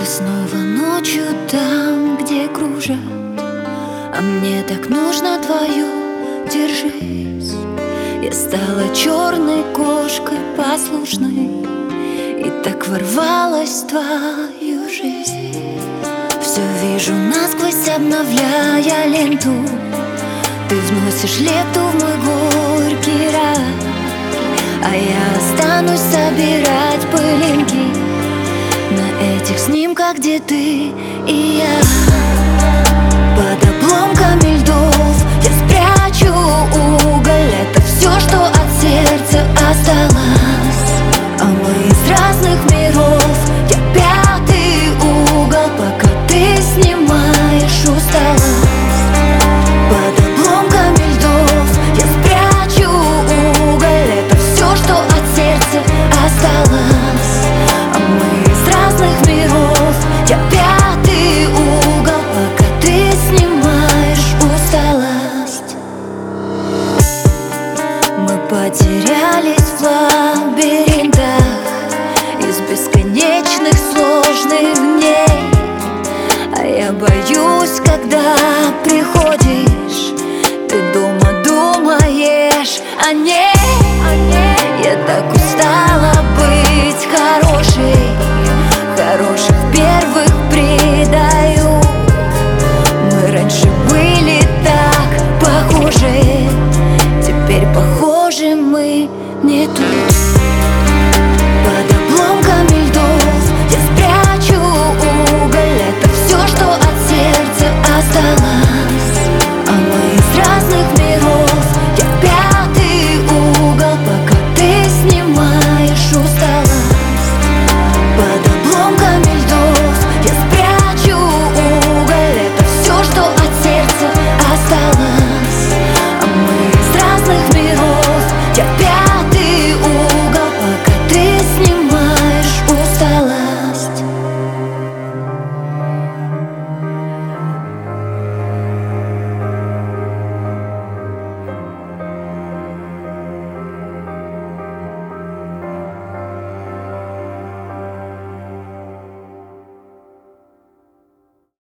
снова ночью там, где кружат, а мне так нужно твою, держись. Я стала черной кошкой послушной и так ворвалась в твою жизнь. Все вижу насквозь, обновляя ленту. Ты вносишь лепту в мой горький рай, а я останусь собирать пылинки на этих снимках, где ты и я. Под обломками льдов я спрячу уголь. Это все, что от сердца осталось.